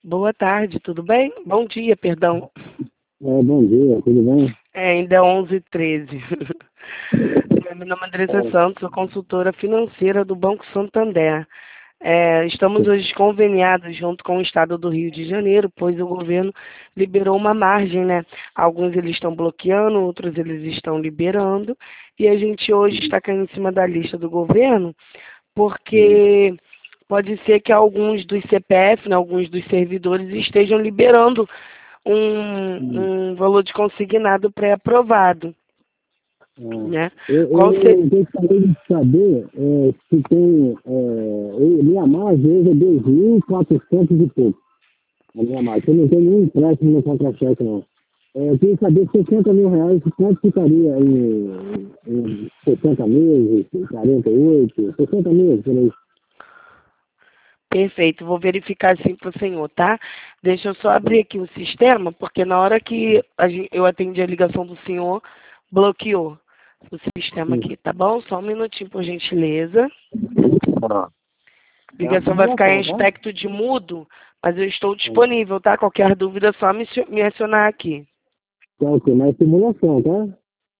Boa tarde, tudo bem? Bom dia, perdão. Bom dia, tudo bem? Ainda é 11h13. Meu nome é Andressa Santos, sou consultora financeira do Banco Santander. Estamos hoje conveniados junto com o Estado do Rio de Janeiro, pois o governo liberou uma margem, né? Alguns eles estão bloqueando, outros eles estão liberando, e a gente hoje está caindo em cima da lista do governo, porque pode ser que alguns dos CPF, né, alguns dos servidores estejam liberando um valor de consignado pré-aprovado, né? Qual Eu gostaria de saber se tem. Minha margem hoje é 2.400 e pouco. A minha margem. Eu não tenho nenhum empréstimo no contra-cheque, não. Eu queria saber 60 mil reais, quanto ficaria em 60 meses, 48, 60 meses, por aí. Perfeito, vou verificar sim para o senhor, tá? Deixa eu só abrir aqui o sistema, porque na hora que eu atendi a ligação do senhor, bloqueou o sistema aqui, tá bom? Só um minutinho, por gentileza. Ah, A ligação vai ficar em aspecto de mudo, mas eu estou disponível, tá? Qualquer dúvida é só me acionar aqui. Tá ok, mas simulação, tá?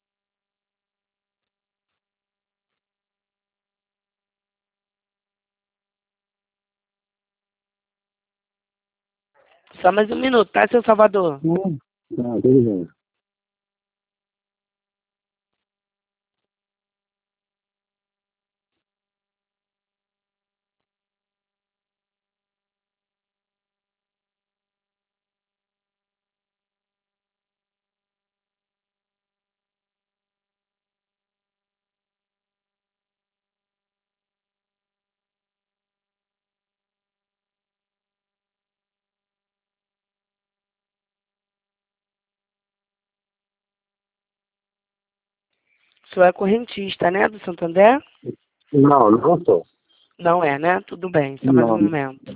Só mais um minuto, tá, seu Salvador? Tá, tudo bem. O senhor é correntista, né, do Santander? Não, não sou. Não é, né? Tudo bem, só mais um Não. momento.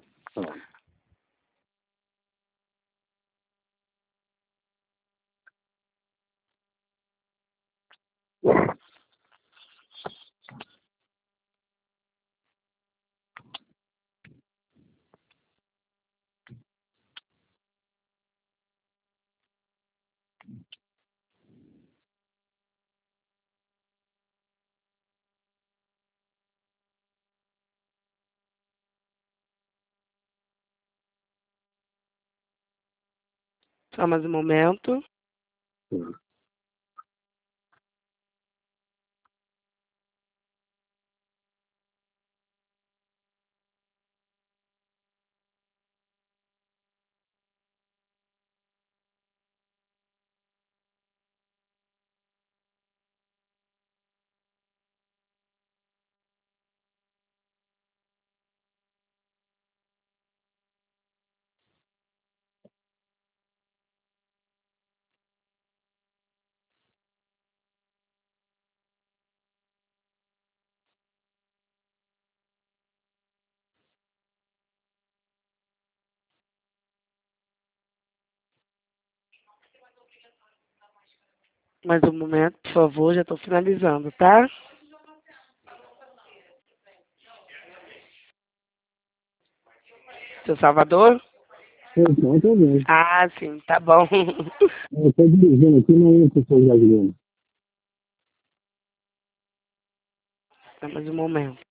Só mais um momento. Mais um momento, por favor, já estou finalizando, tá? Seu Salvador? Então, tô bem. Ah, sim, tá bom. Eu estou dirigindo aqui, não é pessoa de gasolina. Só mais um momento.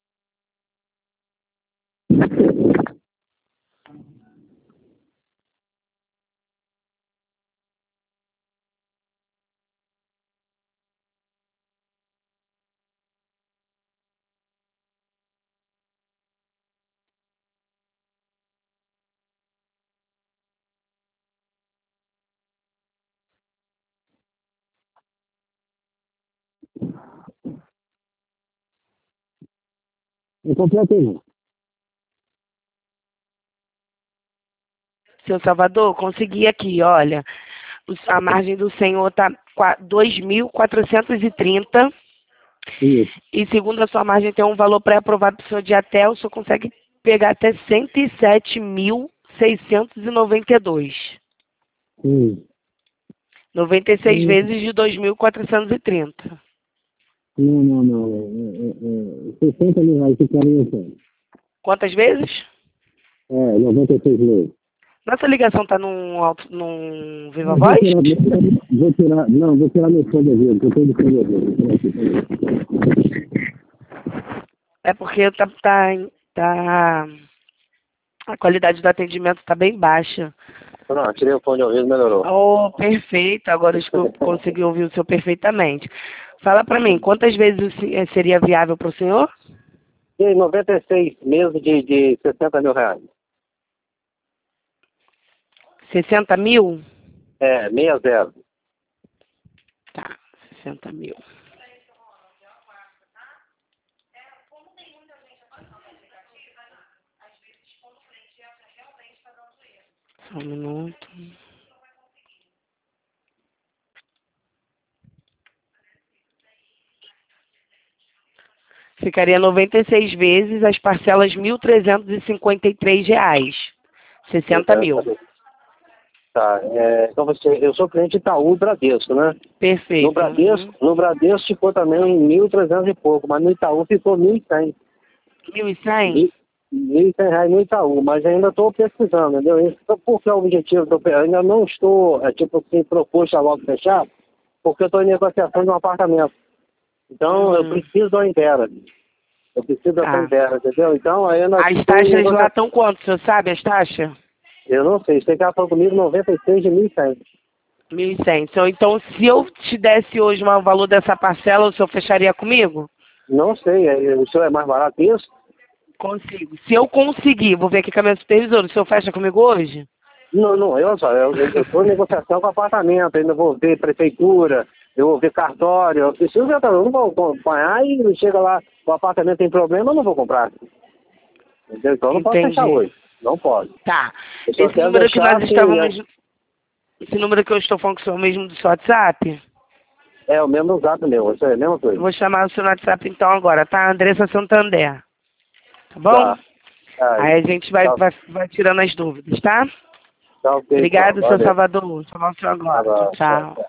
Eu completei, não. Seu Salvador, consegui aqui, olha. A margem do senhor tá 2.430. Isso. E segundo a sua margem, tem um valor pré-aprovado para o senhor de até, o senhor consegue pegar até 107.692. Sim. 96 vezes de 2.430. Não. 60 mil reais ficaria assim. Quantas vezes? 96 meses. Nossa ligação tá num Viva Voz? Vou tirar meu fone aqui, eu tô de fone aqui. É porque a qualidade do atendimento tá bem baixa. Não, tirei o fone de ouvido, melhorou. Oh, perfeito. Agora eu consegui ouvir o senhor perfeitamente. Fala para mim, quantas vezes seria viável para o senhor? E 96 meses de 60 mil reais. 60 mil? É, 60. Tá, 60 mil. Só um minuto. Ficaria 96 vezes, as parcelas R$ 1.353. 60 mil. Tá, então eu sou cliente Itaú e Bradesco, né? Perfeito. No Bradesco ficou também em 1.300 e pouco, mas no Itaú ficou 1.100. 1.100? R$ 1.100 no Itaú, mas ainda estou pesquisando, entendeu? Isso, por que é o objetivo? Eu ainda não estou, tipo assim, proposto a logo fechar, porque eu estou em negociação de um apartamento. Então, eu preciso da inteira. Eu preciso da inteira, entendeu? Então, aí ainda as taxas lá estão quanto? O senhor sabe as taxas? Eu não sei. Você quer falar comigo 96 de 1.100. 1.100. Então, se eu te desse hoje o valor dessa parcela, o senhor fecharia comigo? Não sei. O senhor é mais barato que isso? Consigo. Se eu conseguir, vou ver aqui com a minha supervisora, o senhor fecha comigo hoje? Não, eu estou em negociação com apartamento, ainda vou ver prefeitura, eu vou ver cartório, eu preciso ver, eu não vou acompanhar e chega lá, o apartamento tem problema, eu não vou comprar. Entendeu? Então eu não posso fechar hoje. Não pode. Tá. Esse número que nós estávamos. Esse número que eu estou falando com o senhor mesmo do seu WhatsApp? É o mesmo WhatsApp meu, isso é a mesma coisa. Eu vou chamar o seu WhatsApp então agora, tá? Andressa Santander. Tá bom? Tá. Aí a gente vai tirando as dúvidas, tá? Tá, ok. Obrigado, então, seu Salvador. Vou chamar o senhor agora. Tá, Tchau.